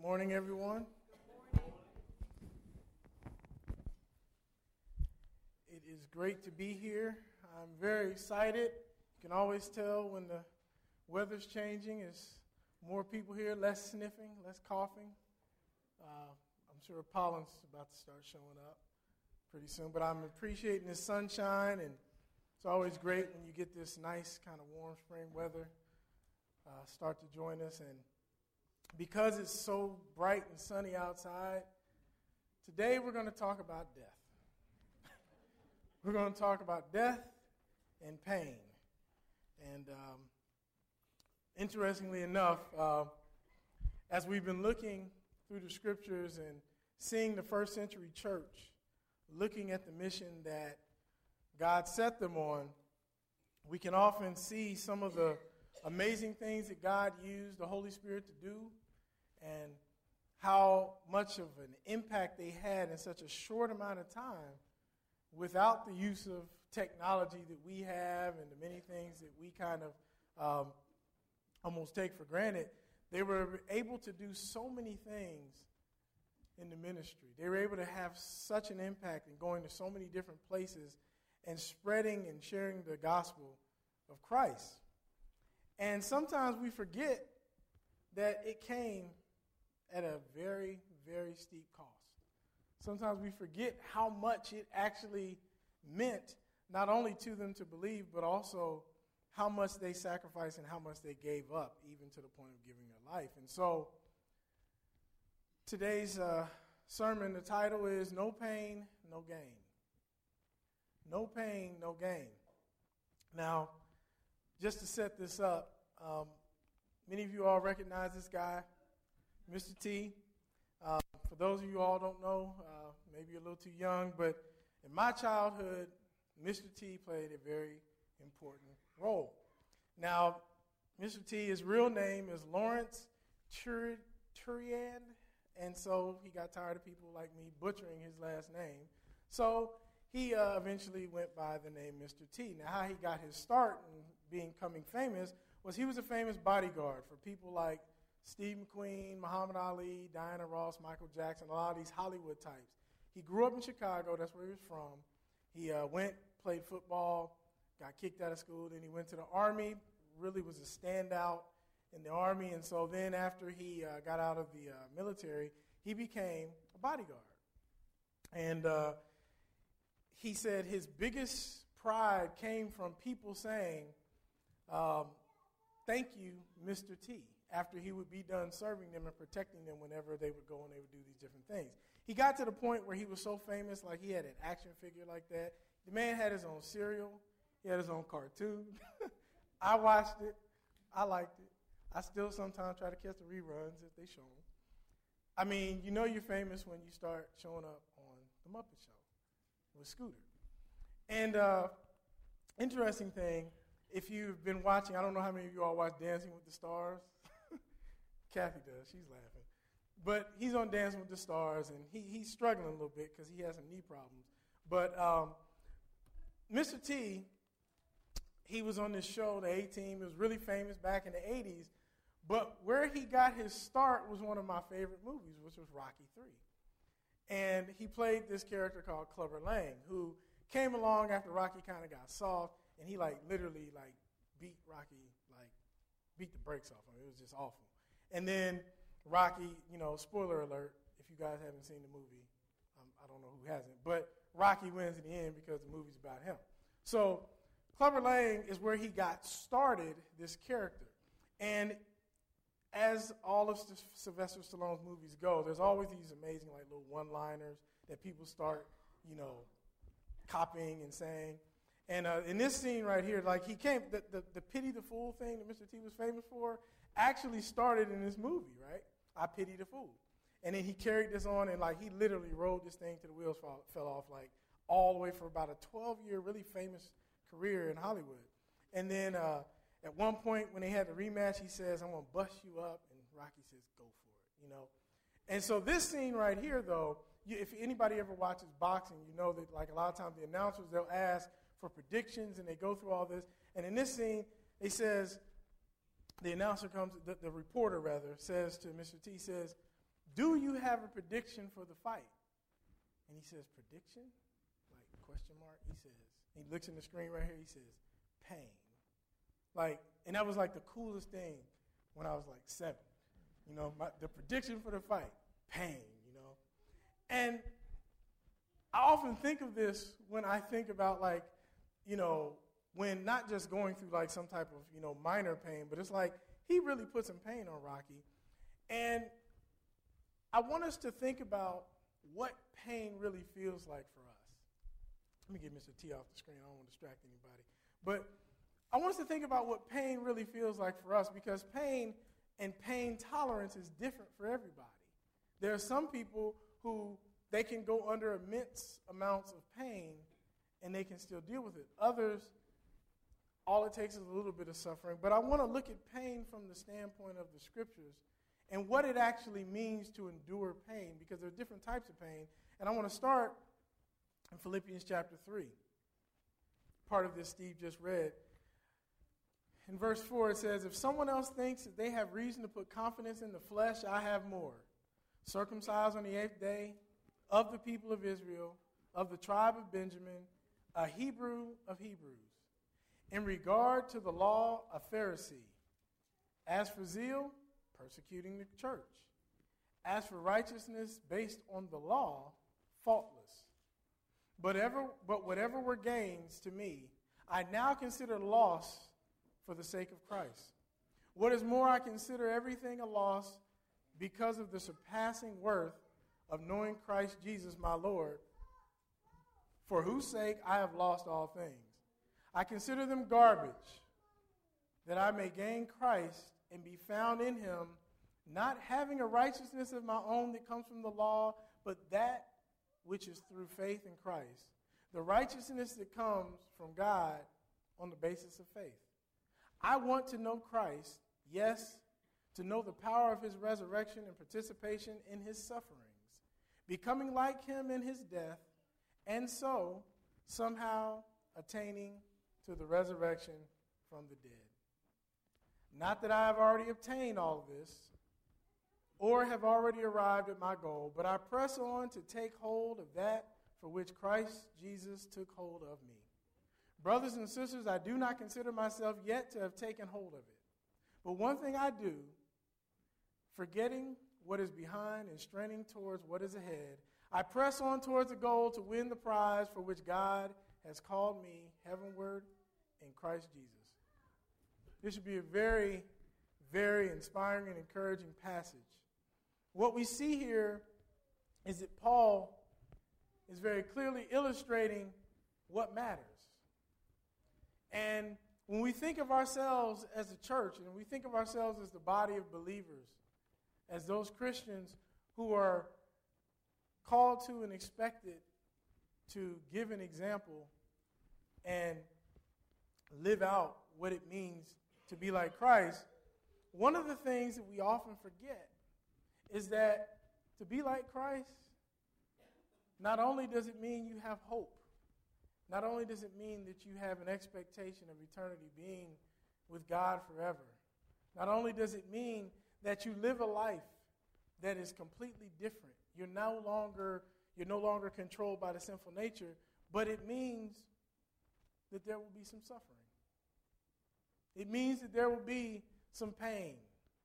Morning, everyone. It is great to be here. I'm very excited. You can always tell when the weather's changing. There's more people here, less sniffing, less coughing. I'm sure pollen's about to start showing up pretty soon. But I'm appreciating the sunshine, and it's always great when you get this nice kind of warm spring weather start to join us. And because it's so bright and sunny outside, today we're going to talk about death. We're going to talk about death and pain. And interestingly enough, as we've been looking through the scriptures and seeing the first century church, looking at the mission that God set them on, we can often see some of the amazing things that God used the Holy Spirit to do and how much of an impact they had in such a short amount of time without the use of technology that we have and the many things that we kind of almost take for granted. They were able to do so many things in the ministry. They were able to have such an impact in going to so many different places and spreading and sharing the gospel of Christ. And sometimes we forget that it came at a very, very steep cost. Sometimes we forget how much it actually meant, not only to them to believe, but also how much they sacrificed and how much they gave up, even to the point of giving their life. And so today's sermon, the title is No Pain, No Gain. No pain, no gain. Now, just to set this up, many of you all recognize this guy, Mr. T. For those of you all don't know, maybe you're a little too young, but in my childhood, Mr. T played a very important role. Now, Mr. T, his real name is Lawrence Turian, and so he got tired of people like me butchering his last name. So he eventually went by the name Mr. T. Now, how he got his start in becoming famous was he was a famous bodyguard for people like Steve McQueen, Muhammad Ali, Diana Ross, Michael Jackson, a lot of these Hollywood types. He grew up in Chicago. That's where he was from. He played football, got kicked out of school. Then he went to the Army, really was a standout in the Army. And so then after he got out of the military, he became a bodyguard. And he said his biggest pride came from people saying, thank you, Mr. T, after he would be done serving them and protecting them whenever they would go and they would do these different things. He got to the point where he was so famous, like he had an action figure like that. The man had his own cereal. He had his own cartoon. I watched it. I liked it. I still sometimes try to catch the reruns if they show them. I mean, you know you're famous when you start showing up on The Muppet Show with Scooter. And interesting thing, if you've been watching, I don't know how many of you all watch Dancing with the Stars. Kathy does. She's laughing. But he's on Dancing with the Stars, and he's struggling a little bit because he has some knee problems. But Mr. T, he was on this show, the A-Team. It was really famous back in the 80s. But where he got his start was one of my favorite movies, which was Rocky III. And he played this character called Clubber Lang, who came along after Rocky kind of got soft, and he literally beat Rocky, beat the brakes off him. It was just awful. And then Rocky, spoiler alert, if you guys haven't seen the movie, I don't know who hasn't, but Rocky wins in the end because the movie's about him. So Clubber Lang is where he got started, this character. And as all of Sylvester Stallone's movies go, there's always these amazing little one-liners that people start, copying and saying. And in this scene right here, he came, the pity the fool thing that Mr. T was famous for actually started in this movie, right? I Pity the Fool. And then he carried this on, and he literally rode this thing till the wheels fell off, all the way for about a 12-year really famous career in Hollywood. And then at one point when they had the rematch, he says, I'm going to bust you up, and Rocky says, go for it, And so this scene right here, though, if anybody ever watches boxing, you know that a lot of times the announcers, they'll ask for predictions, and they go through all this. And in this scene, he says, the announcer comes, the reporter rather, says to Mr. T, says, do you have a prediction for the fight? And he says, prediction? Like, question mark? He says, he looks in the screen right here, he says, pain. Like, and that was like the coolest thing when I was like 7. You know, the prediction for the fight, pain, you know. And I often think of this when I think about, like, you know, when not just going through like some type of, you know, minor pain, but it's like he really put some pain on Rocky. And I want us to think about what pain really feels like for us. Let me get Mr. T off the screen. I don't want to distract anybody. But I want us to think about what pain really feels like for us, because pain and pain tolerance is different for everybody. There are some people who they can go under immense amounts of pain and they can still deal with it. Others, all it takes is a little bit of suffering. But I want to look at pain from the standpoint of the scriptures and what it actually means to endure pain, because there are different types of pain. And I want to start in Philippians chapter 3. Part of this Steve just read. In verse 4 it says, if someone else thinks that they have reason to put confidence in the flesh, I have more. Circumcised on the 8th day, of the people of Israel, of the tribe of Benjamin, a Hebrew of Hebrews. In regard to the law, a Pharisee. As for zeal, persecuting the church. As for righteousness based on the law, faultless. But whatever were gains to me, I now consider loss for the sake of Christ. What is more, I consider everything a loss because of the surpassing worth of knowing Christ Jesus my Lord, for whose sake I have lost all things. I consider them garbage, that I may gain Christ and be found in him, not having a righteousness of my own that comes from the law, but that which is through faith in Christ, the righteousness that comes from God on the basis of faith. I want to know Christ, yes, to know the power of his resurrection and participation in his sufferings, becoming like him in his death, and so somehow attaining to the resurrection from the dead. Not that I have already obtained all of this, or have already arrived at my goal, but I press on to take hold of that for which Christ Jesus took hold of me. Brothers and sisters, I do not consider myself yet to have taken hold of it. But one thing I do, forgetting what is behind and straining towards what is ahead, I press on towards the goal to win the prize for which God has called me heavenward in Christ Jesus. This should be a very, very inspiring and encouraging passage. What we see here is that Paul is very clearly illustrating what matters. And when we think of ourselves as a church, and we think of ourselves as the body of believers, as those Christians who are called to and expected to give an example and live out what it means to be like Christ, one of the things that we often forget is that to be like Christ, not only does it mean you have hope, not only does it mean that you have an expectation of eternity being with God forever, not only does it mean that you live a life that is completely different. You're no longer controlled by the sinful nature, but it means that there will be some suffering. It means that there will be some pain.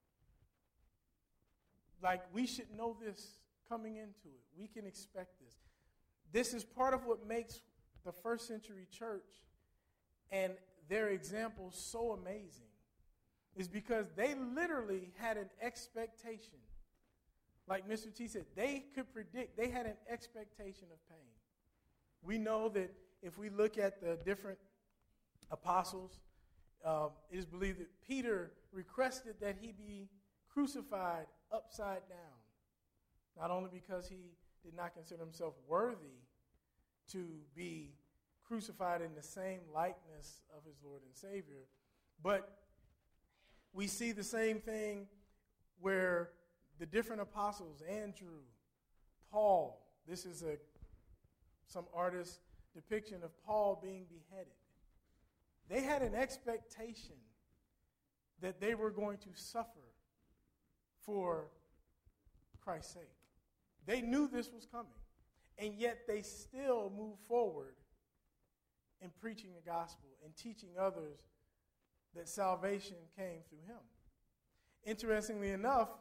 Like, we should know this coming into it. We can expect this. This is part of what makes the first century church and their example so amazing, is because they literally had an expectation. Like Mr. T said, they could predict, they had an expectation of pain. We know that if we look at the different apostles, it is believed that Peter requested that he be crucified upside down, not only because he did not consider himself worthy to be crucified in the same likeness of his Lord and Savior, but we see the same thing where the different apostles, Andrew, Paul, this is some artist's depiction of Paul being beheaded. They had an expectation that they were going to suffer for Christ's sake. They knew this was coming, and yet they still moved forward in preaching the gospel and teaching others that salvation came through him. Interestingly enough,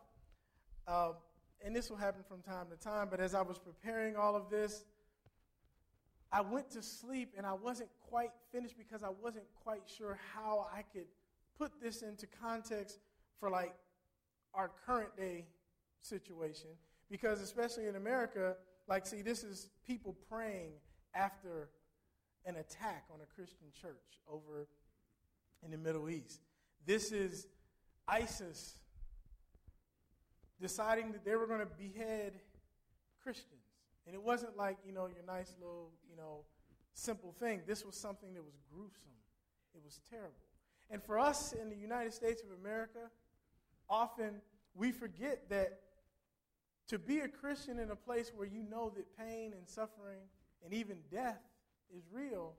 and this will happen from time to time, but as I was preparing all of this, I went to sleep and I wasn't quite finished because I wasn't quite sure how I could put this into context for like our current day situation. Because especially in America, like, see, this is people praying after an attack on a Christian church over in the Middle East. This is ISIS deciding that they were going to behead Christians. And it wasn't like, your nice little, simple thing. This was something that was gruesome. It was terrible. And for us in the United States of America, often we forget that to be a Christian in a place where you know that pain and suffering and even death is real,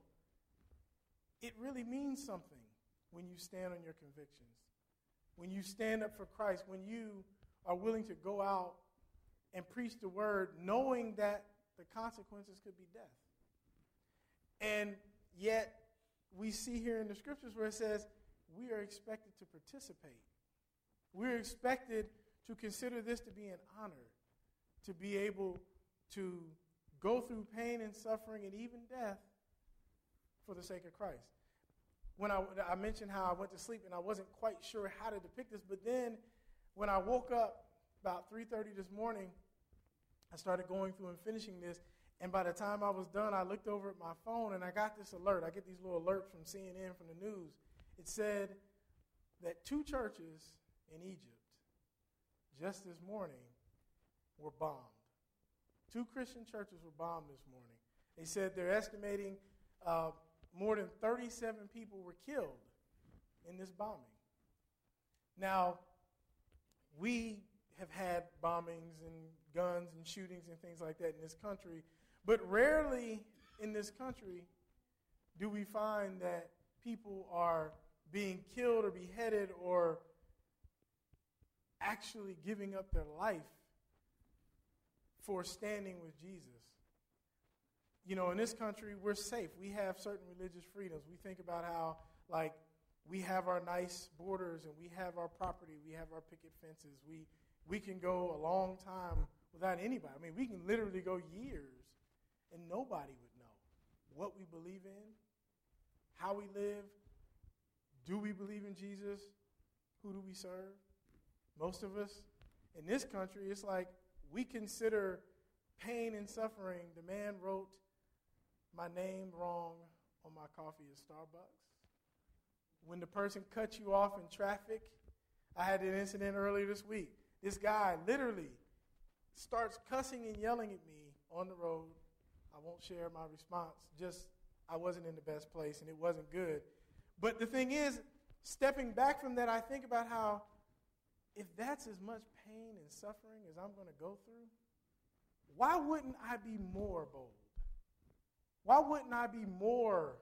it really means something when you stand on your convictions, when you stand up for Christ, when you are willing to go out and preach the word knowing that the consequences could be death. And yet we see here in the scriptures where it says we are expected to participate. We're expected to consider this to be an honor, to be able to go through pain and suffering and even death for the sake of Christ. When I mentioned how I went to sleep and I wasn't quite sure how to depict this, but then when I woke up about 3:30 this morning, I started going through and finishing this, and by the time I was done, I looked over at my phone and I got this alert. I get these little alerts from CNN, from the news. It said that 2 churches in Egypt just this morning were bombed. 2 Christian churches were bombed this morning. They said they're estimating more than 37 people were killed in this bombing. Now, we have had bombings and guns and shootings and things like that in this country, but rarely in this country do we find that people are being killed or beheaded or actually giving up their life for standing with Jesus. In this country, we're safe. We have certain religious freedoms. We think about how, like, we have our nice borders and we have our property. We have our picket fences. We can go a long time without anybody. I mean, we can literally go years and nobody would know what we believe in, how we live. Do we believe in Jesus? Who do we serve? Most of us in this country, it's like we consider pain and suffering. The man wrote my name wrong on my coffee at Starbucks. When the person cuts you off in traffic, I had an incident earlier this week. This guy literally starts cussing and yelling at me on the road. I won't share my response. Just, I wasn't in the best place and it wasn't good. But the thing is, stepping back from that, I think about how if that's as much pain and suffering as I'm going to go through, why wouldn't I be more bold? Why wouldn't I be more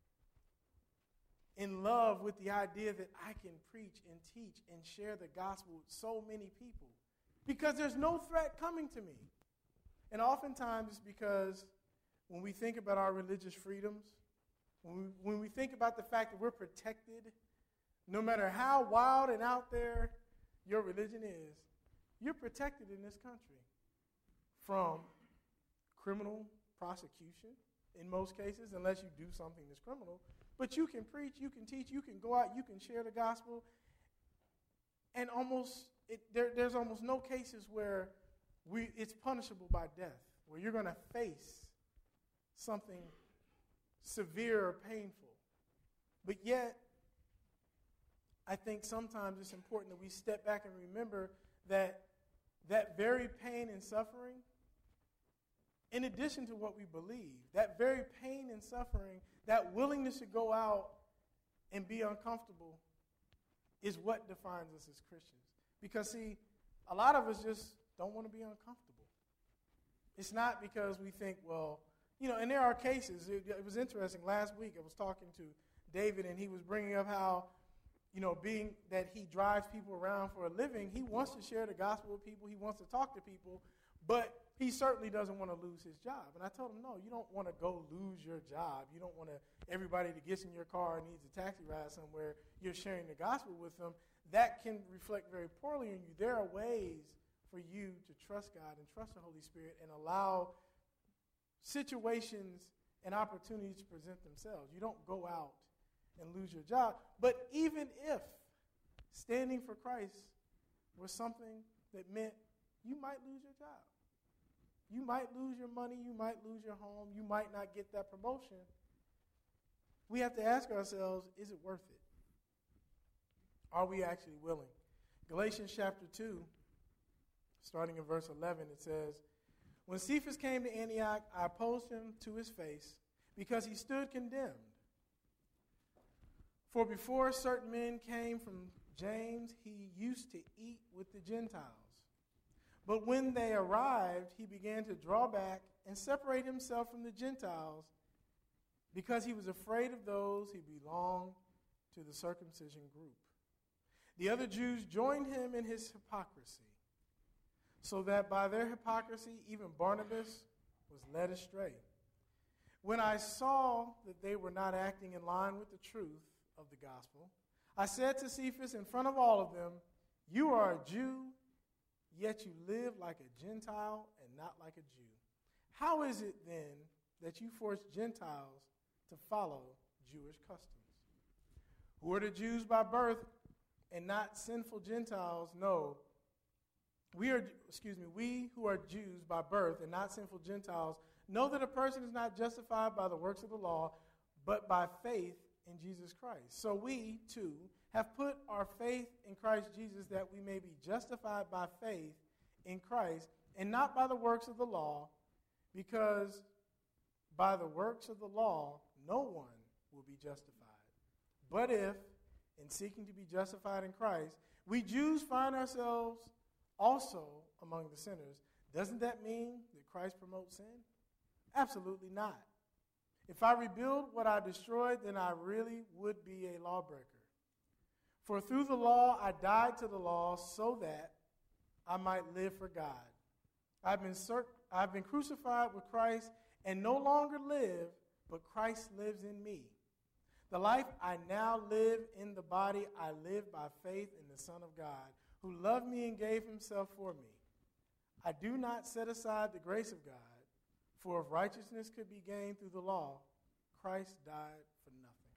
in love with the idea that I can preach and teach and share the gospel with so many people? Because there's no threat coming to me. And oftentimes it's because when we think about our religious freedoms, when we think about the fact that we're protected, no matter how wild and out there your religion is, you're protected in this country from criminal prosecution in most cases, unless you do something that's criminal. But you can preach, you can teach, you can go out, you can share the gospel. And there's almost no cases where it's punishable by death, where you're going to face something severe or painful. But yet, I think sometimes it's important that we step back and remember that that very pain and suffering, in addition to what we believe, that very pain and suffering, that willingness to go out and be uncomfortable is what defines us as Christians. Because, see, a lot of us just don't want to be uncomfortable. It's not because we think, well, and there are cases. It was interesting. Last week I was talking to David, and he was bringing up how being that he drives people around for a living, he wants to share the gospel with people. He wants to talk to people, but he certainly doesn't want to lose his job. And I told him, no, you don't want to go lose your job. You don't want everybody that gets in your car and needs a taxi ride somewhere, you're sharing the gospel with them. That can reflect very poorly on you. There are ways for you to trust God and trust the Holy Spirit and allow situations and opportunities to present themselves. You don't go out and lose your job. But even if standing for Christ was something that meant you might lose your job, you might lose your money, you might lose your home, you might not get that promotion, we have to ask ourselves, is it worth it? Are we actually willing? Galatians chapter 2, starting in verse 11, it says, when Cephas came to Antioch, I opposed him to his face because he stood condemned. For before certain men came from James, he used to eat with the Gentiles. But when they arrived, he began to draw back and separate himself from the Gentiles because he was afraid of those who belonged to the circumcision group. The other Jews joined him in his hypocrisy, so that by their hypocrisy even Barnabas was led astray. When I saw that they were not acting in line with the truth of the gospel, I said to Cephas in front of all of them, you are a Jew, yet you live like a Gentile and not like a Jew. How is it then that you force Gentiles to follow Jewish customs? Who are the Jews by birth and not sinful Gentiles? No, we who are Jews by birth and not sinful Gentiles know that a person is not justified by the works of the law, but by faith in Jesus Christ. So we, too, have put our faith in Christ Jesus that we may be justified by faith in Christ and not by the works of the law, because by the works of the law no one will be justified. But if, in seeking to be justified in Christ, we Jews find ourselves also among the sinners, doesn't that mean that Christ promotes sin? Absolutely not. If I rebuild what I destroyed, then I really would be a lawbreaker. For through the law I died to the law so that I might live for God. I've been crucified with Christ and no longer live, but Christ lives in me. The life I now live in the body, I live by faith in the Son of God, who loved me and gave himself for me. I do not set aside the grace of God, for if righteousness could be gained through the law, Christ died for nothing.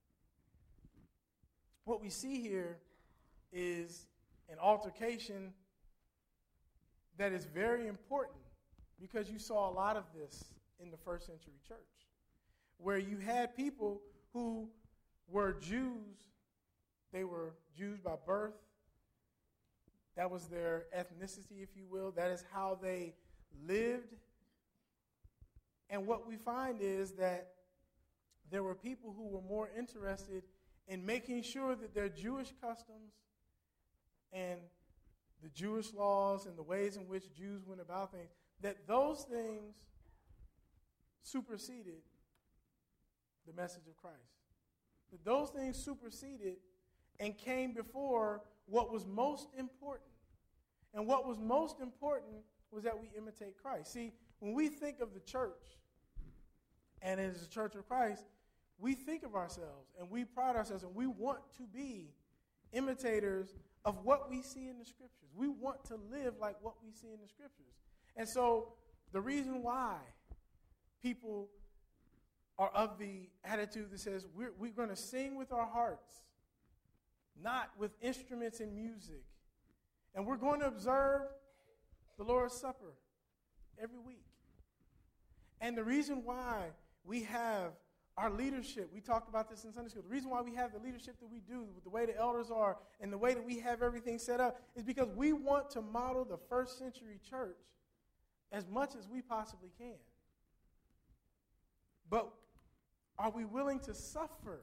What we see here is an altercation that is very important, because you saw a lot of this in the first century church, where you had people who were Jews. They were Jews by birth. That was their ethnicity, if you will. That is how they lived. And what we find is that there were people who were more interested in making sure that their Jewish customs and the Jewish laws and the ways in which Jews went about things, that those things superseded the message of Christ. That those things superseded and came before what was most important. And what was most important was that we imitate Christ. See, when we think of the church, and as a church of Christ, we think of ourselves and we pride ourselves and we want to be imitators of what we see in the Scriptures. We want to live like what we see in the Scriptures. And so the reason why people are of the attitude that says we're going to sing with our hearts, not with instruments and music, and we're going to observe the Lord's Supper every week. And the reason why we have our leadership, we talked about this in Sunday school, the reason why we have the leadership that we do, the way the elders are, and the way that we have everything set up, is because we want to model the first century church as much as we possibly can. But are we willing to suffer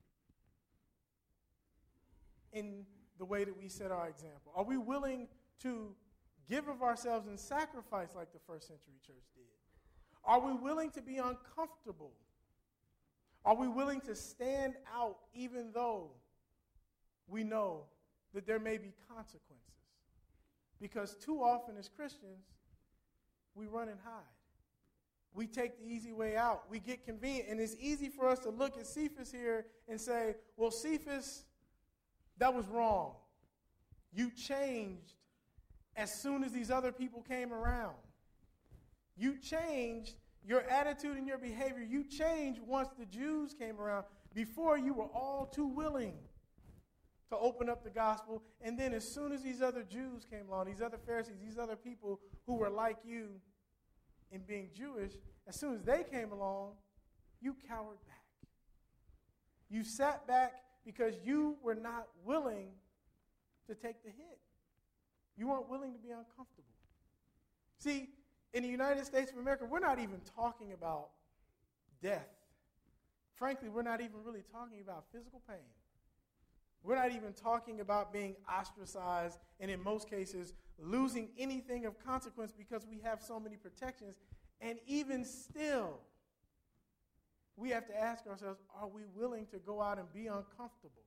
in the way that we set our example? Are we willing to give of ourselves and sacrifice like the first century church did? Are we willing to be uncomfortable? Are we willing to stand out even though we know that there may be consequences. Because too often as Christians, we run and hide. We take the easy way out. We get convenient. And it's easy for us to look at Cephas here and say, well, Cephas, that was wrong. You changed as soon as these other people came around. You changed your attitude and your behavior. You changed once the Jews came around. Before, you were all too willing to open up the gospel. And then as soon as these other Jews came along, these other Pharisees, these other people who were like you in being Jewish, as soon as they came along, you cowered back. You sat back because you were not willing to take the hit. You weren't willing to be uncomfortable. See, in the United States of America, we're not even talking about death. Frankly, we're not even really talking about physical pain. We're not even talking about being ostracized and in most cases losing anything of consequence because we have so many protections. And even still, we have to ask ourselves, are we willing to go out and be uncomfortable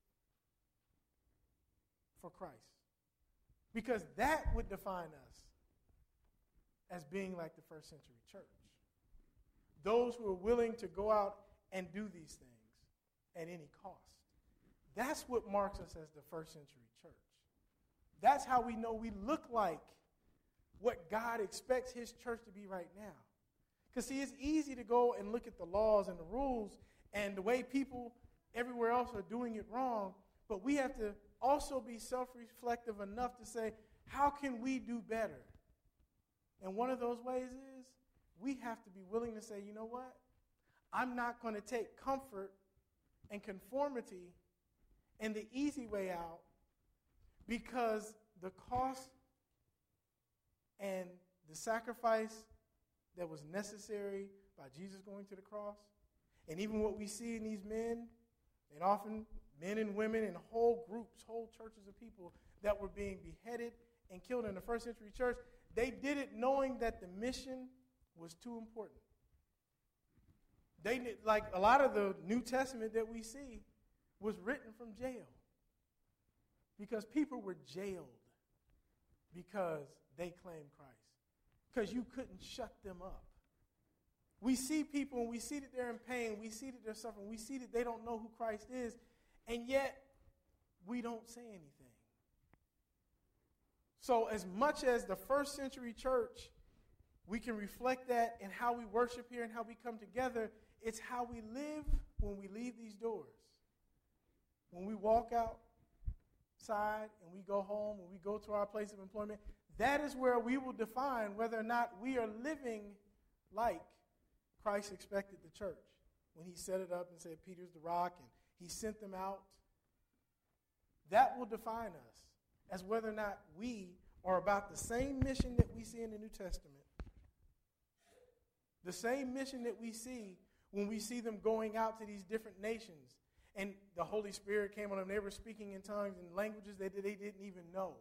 for Christ? Because that would define us as being like the first century church. Those who are willing to go out and do these things at any cost. That's what marks us as the first century church. That's how we know we look like what God expects his church to be right now. Because, see, it's easy to go and look at the laws and the rules and the way people everywhere else are doing it wrong, but we have to also be self-reflective enough to say, how can we do better? And one of those ways is we have to be willing to say, you know what? I'm not going to take comfort and conformity and the easy way out because the cost and the sacrifice that was necessary by Jesus going to the cross, and even what we see in these men, and often men and women and whole groups, whole churches of people that were being beheaded and killed in the first century church, they did it knowing that the mission was too important. They did, like a lot of the New Testament that we see was written from jail because people were jailed because they claimed Christ, because you couldn't shut them up. We see people and we see that they're in pain, we see that they're suffering, we see that they don't know who Christ is, and yet we don't say anything. So as much as the first century church, we can reflect that in how we worship here and how we come together. It's how we live when we leave these doors. When we walk outside and we go home, when we go to our place of employment, that is where we will define whether or not we are living like Christ expected the church. When he set it up and said, Peter's the rock, and he sent them out, that will define us as whether or not we are about the same mission that we see in the New Testament, the same mission that we see when we see them going out to these different nations, and the Holy Spirit came on them. They were speaking in tongues and languages that they didn't even know.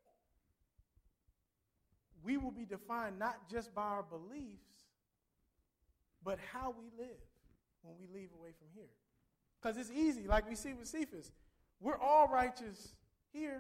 We will be defined not just by our beliefs, but how we live when we leave away from here. Because it's easy, like we see with Cephas. We're all righteous here.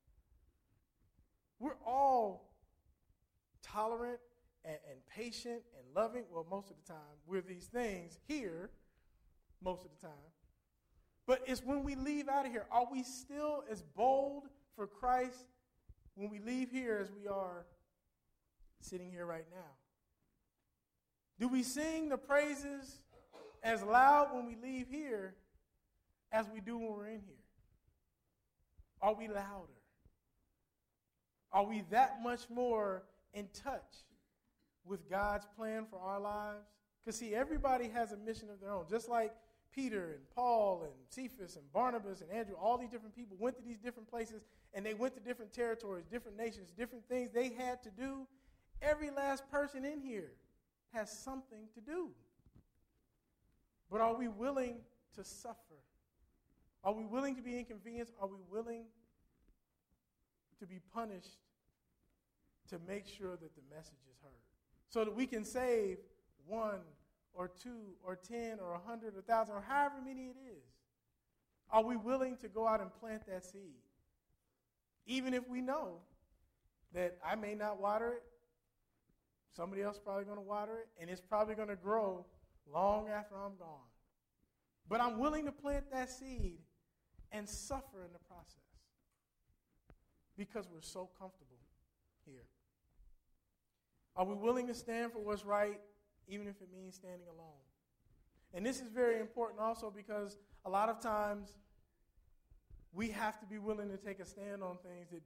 We're all tolerant and patient and loving. Well, most of the time, we're these things here most of the time. But it's when we leave out of here, are we still as bold for Christ when we leave here as we are sitting here right now? Do we sing the praises as loud when we leave here as we do when we're in here? Are we louder? Are we that much more in touch with God's plan for our lives? Because, see, everybody has a mission of their own. Just like Peter and Paul and Cephas and Barnabas and Andrew, all these different people went to these different places, and they went to different territories, different nations, different things they had to do. Every last person in here has something to do. But are we willing to suffer? Are we willing to be inconvenienced? Are we willing to be punished to make sure that the message is heard? So that we can save 1 or 2 or 10 or 100 or 1,000 or however many it is. Are we willing to go out and plant that seed? Even if we know that I may not water it, somebody else is probably going to water it, and it's probably going to grow long after I'm gone. But I'm willing to plant that seed and suffer in the process because we're so comfortable here. Are we willing to stand for what's right, even if it means standing alone? And this is very important also because a lot of times we have to be willing to take a stand on things that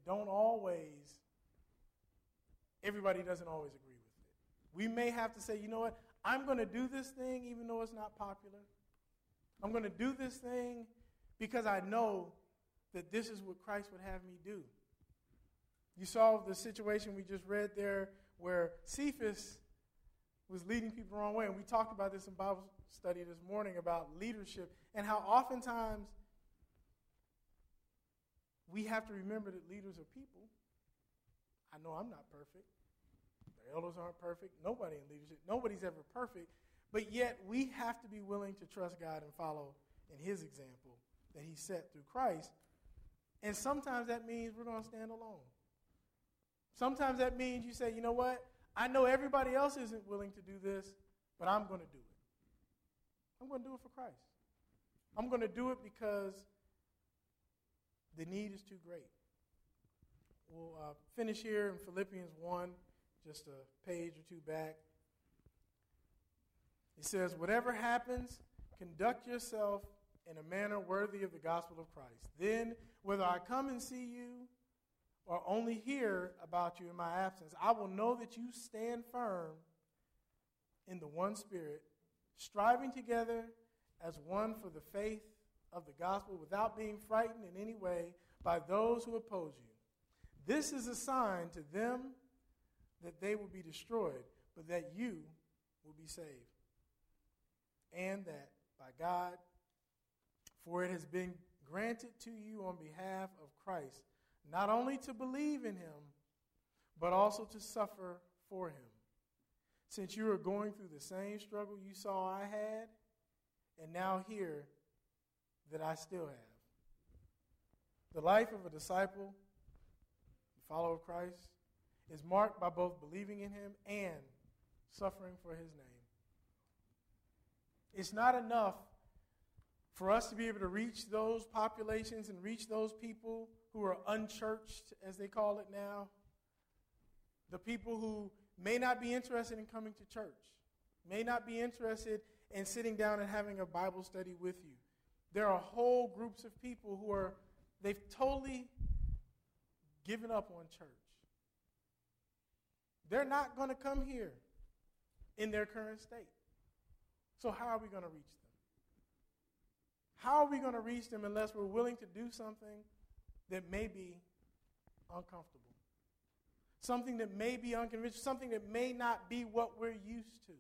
everybody doesn't always agree with it. We may have to say, you know what, I'm going to do this thing even though it's not popular. I'm going to do this thing because I know that this is what Christ would have me do. You saw the situation we just read there where Cephas was leading people the wrong way. And we talked about this in Bible study this morning about leadership and how oftentimes we have to remember that leaders are people. I know I'm not perfect. The elders aren't perfect. Nobody in leadership. Nobody's ever perfect. But yet we have to be willing to trust God and follow in his example that he set through Christ. And sometimes that means we're going to stand alone. Sometimes that means you say, you know what? I know everybody else isn't willing to do this, but I'm going to do it. I'm going to do it for Christ. I'm going to do it because the need is too great. We'll finish here in Philippians 1, just a page or two back. It says, whatever happens, conduct yourself in a manner worthy of the gospel of Christ. Then, whether I come and see you or only hear about you in my absence, I will know that you stand firm in the one Spirit, striving together as one for the faith of the gospel without being frightened in any way by those who oppose you. This is a sign to them that they will be destroyed, but that you will be saved. And that by God, for it has been granted to you on behalf of Christ, not only to believe in him, but also to suffer for him. Since you are going through the same struggle you saw I had, and now hear that I still have. The life of a disciple, a follower of Christ, is marked by both believing in him and suffering for his name. It's not enough for us to be able to reach those populations and reach those people who are unchurched, as they call it now, the people who may not be interested in coming to church, may not be interested in sitting down and having a Bible study with you. There are whole groups of people who they've totally given up on church. They're not going to come here in their current state. So how are we going to reach them? How are we going to reach them unless we're willing to do something that may be uncomfortable? Something that may be unconventional, something that may not be what we're used to.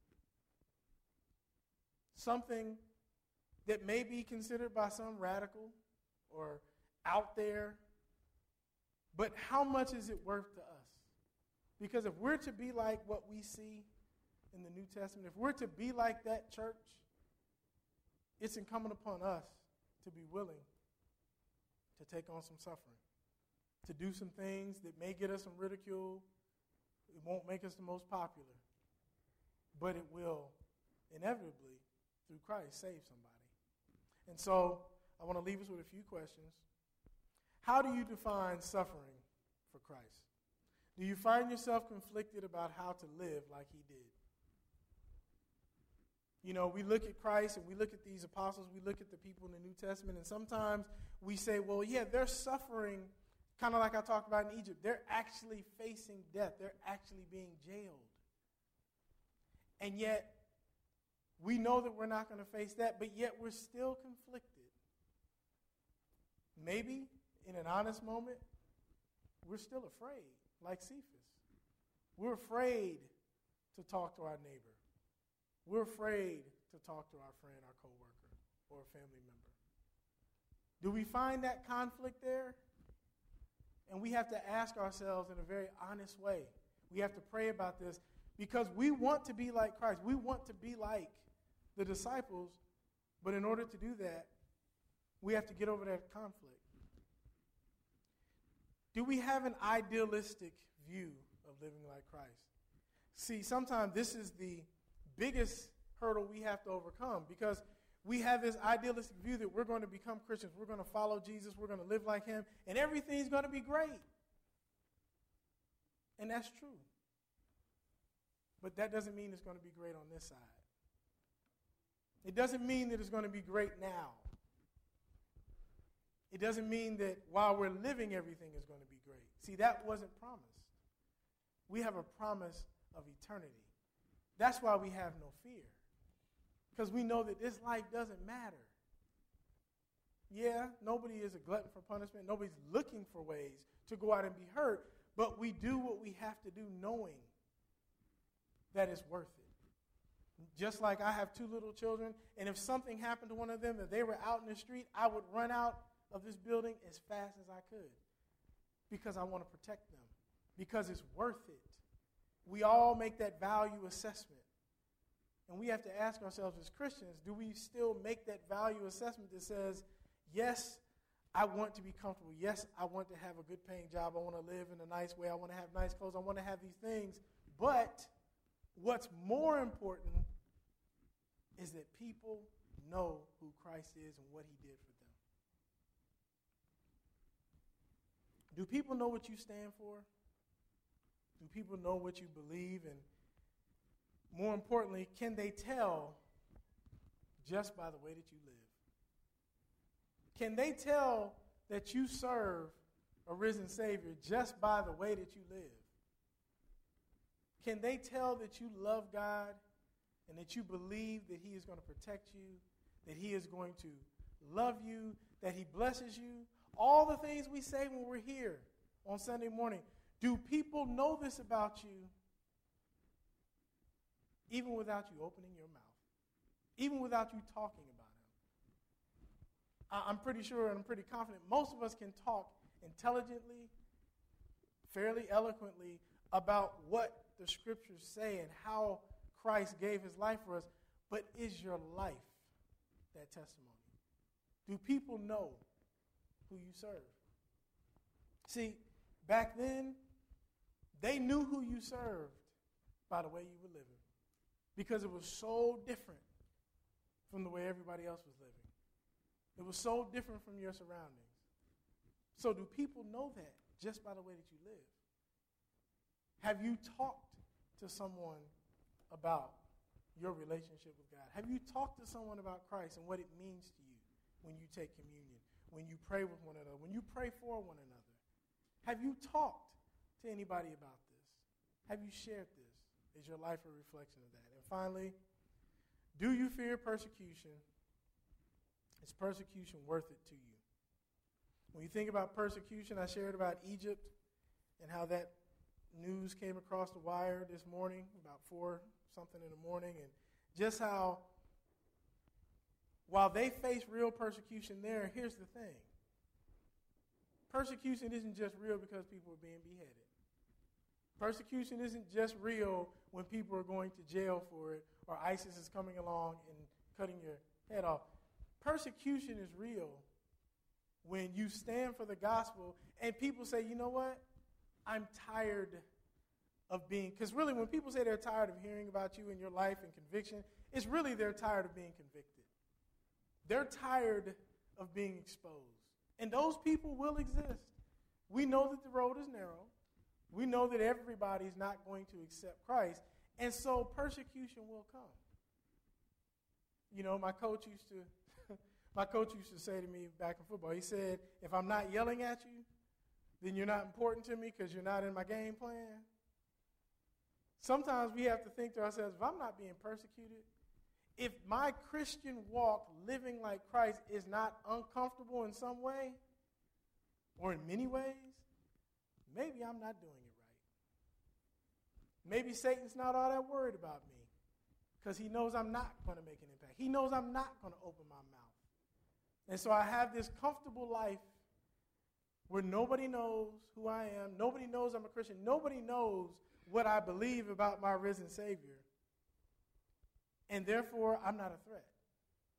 Something that may be considered by some radical or out there. But how much is it worth to us? Because if we're to be like what we see in the New Testament, if we're to be like that church, it's incumbent upon us to be willing to take on some suffering, to do some things that may get us some ridicule. It won't make us the most popular, but it will inevitably, through Christ, save somebody. And so I want to leave us with a few questions. How do you define suffering for Christ? Do you find yourself conflicted about how to live like he did? You know, we look at Christ and we look at these apostles, we look at the people in the New Testament, and sometimes we say, well, yeah, they're suffering, kind of like I talked about in Egypt. They're actually facing death. They're actually being jailed. And yet, we know that we're not going to face that, but yet we're still conflicted. Maybe, in an honest moment, we're still afraid, like Cephas. We're afraid to talk to our neighbor. We're afraid to talk to our friend, our coworker, or a family member. Do we find that conflict there? And we have to ask ourselves in a very honest way. We have to pray about this because we want to be like Christ. We want to be like the disciples, but in order to do that, We have to get over that conflict. Do we have an idealistic view of living like Christ? See, sometimes this is the biggest hurdle we have to overcome because we have this idealistic view that we're going to become Christians. We're going to follow Jesus. We're going to live like him. And everything's going to be great. And that's true. But that doesn't mean it's going to be great on this side. It doesn't mean that it's going to be great now. It doesn't mean that while we're living, everything is going to be great. See, that wasn't promised. We have a promise of eternity. That's why we have no fear. Because we know that this life doesn't matter. Yeah, nobody is a glutton for punishment. Nobody's looking for ways to go out and be hurt. But we do what we have to do knowing that it's worth it. Just like I have 2 little children, and if something happened to one of them, that they were out in the street, I would run out of this building as fast as I could because I want to protect them, because it's worth it. We all make that value assessment. And we have to ask ourselves as Christians, do we still make that value assessment that says, yes, I want to be comfortable. Yes, I want to have a good paying job. I want to live in a nice way. I want to have nice clothes. I want to have these things. But what's more important is that people know who Christ is and what he did for them. Do people know what you stand for? Do people know what you believe? And more importantly, can they tell just by the way that you live? Can they tell that you serve a risen Savior just by the way that you live? Can they tell that you love God and that you believe that he is going to protect you, that he is going to love you, that he blesses you? All the things we say when we're here on Sunday morning. Do people know this about you even without you opening your mouth? Even without you talking about him? I'm pretty sure and I'm pretty confident most of us can talk intelligently, fairly eloquently about what the scriptures say and how Christ gave his life for us. But is your life that testimony? Do people know who you serve? See, back then, they knew who you served by the way you were living because it was so different from the way everybody else was living. It was so different from your surroundings. So do people know that just by the way that you live? Have you talked to someone about your relationship with God? Have you talked to someone about Christ and what it means to you when you take communion, when you pray with one another, when you pray for one another? Have you talked to anybody about this? Have you shared this? Is your life a reflection of that? And finally, do you fear persecution? Is persecution worth it to you? When you think about persecution, I shared about Egypt and how that news came across the wire this morning, about 4-something in the morning, and just how while they face real persecution there, here's the thing. Persecution isn't just real because people are being beheaded. Persecution isn't just real when people are going to jail for it or ISIS is coming along and cutting your head off. Persecution is real when you stand for the gospel and people say, you know what? I'm tired of being, because really when people say they're tired of hearing about you and your life and conviction, it's really they're tired of being convicted. They're tired of being exposed. And those people will exist. We know that the road is narrow. We know that everybody's not going to accept Christ. And so persecution will come. You know, my coach used to say to me back in football, he said, if I'm not yelling at you, then you're not important to me because you're not in my game plan. Sometimes we have to think to ourselves, if I'm not being persecuted, if my Christian walk, living like Christ, is not uncomfortable in some way, or in many ways, maybe I'm not doing it right. Maybe Satan's not all that worried about me because he knows I'm not going to make an impact. He knows I'm not going to open my mouth. And so I have this comfortable life where nobody knows who I am. Nobody knows I'm a Christian. Nobody knows what I believe about my risen Savior. And therefore, I'm not a threat.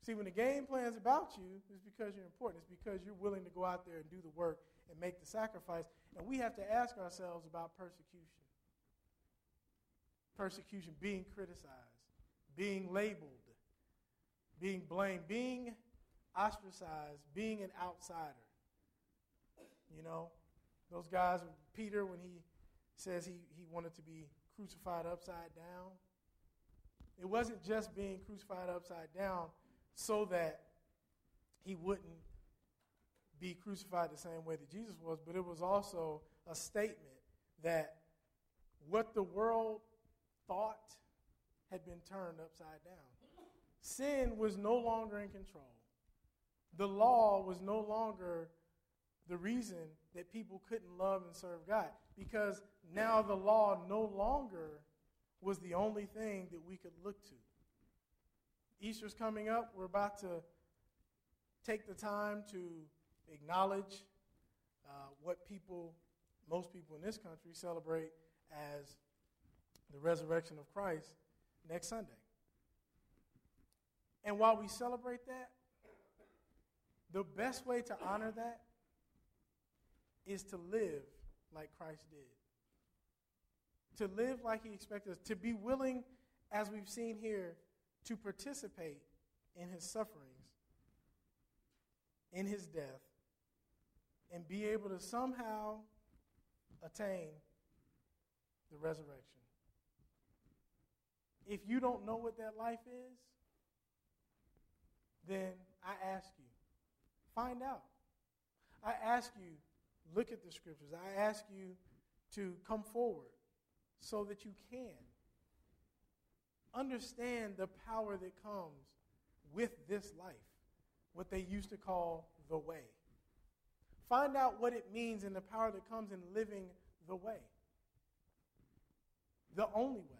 See, when the game plan's about you, it's because you're important. It's because you're willing to go out there and do the work and make the sacrifice. And we have to ask ourselves about persecution. Persecution, being criticized, being labeled, being blamed, being ostracized, being an outsider. You know, those guys, Peter, when he says he wanted to be crucified upside down, it wasn't just being crucified upside down so that he wouldn't be crucified the same way that Jesus was, but it was also a statement that what the world thought had been turned upside down. Sin was no longer in control. The law was no longer the reason that people couldn't love and serve God, because now the law no longer was the only thing that we could look to. Easter's coming up. We're about to take the time to acknowledge what most people in this country celebrate as the resurrection of Christ next Sunday. And while we celebrate that, the best way to honor that is to live like Christ did. To live like he expected us. To be willing, as we've seen here, to participate in his sufferings, in his death, and be able to somehow attain the resurrection. If you don't know what that life is, then I ask you, find out. I ask you, look at the scriptures. I ask you to come forward so that you can understand the power that comes with this life, what they used to call the way. Find out what it means and the power that comes in living the way, the only way.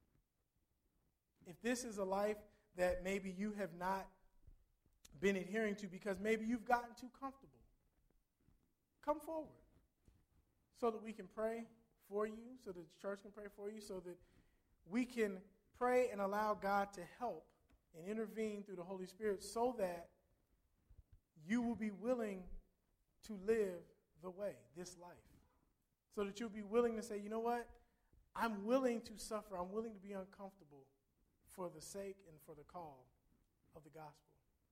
If this is a life that maybe you have not been adhering to because maybe you've gotten too comfortable, come forward so that we can pray for you, so that the church can pray for you, so that we can pray and allow God to help and intervene through the Holy Spirit so that you will be willing to live the way, this life. So that you'll be willing to say, you know what? I'm willing to suffer. I'm willing to be uncomfortable for the sake and for the call of the gospel.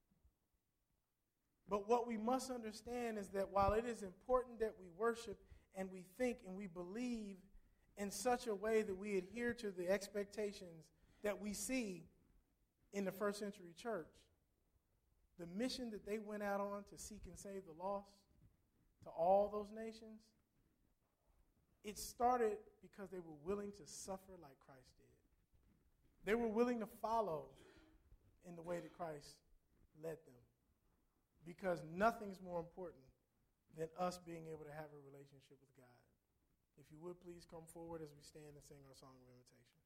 But what we must understand is that while it is important that we worship and we think and we believe in such a way that we adhere to the expectations that we see in the first century church, the mission that they went out on to seek and save the lost to all those nations, it started because they were willing to suffer like Christ did. They were willing to follow in the way that Christ led them. Because nothing's more important than us being able to have a relationship with God. If you would please come forward as we stand and sing our song of invitation.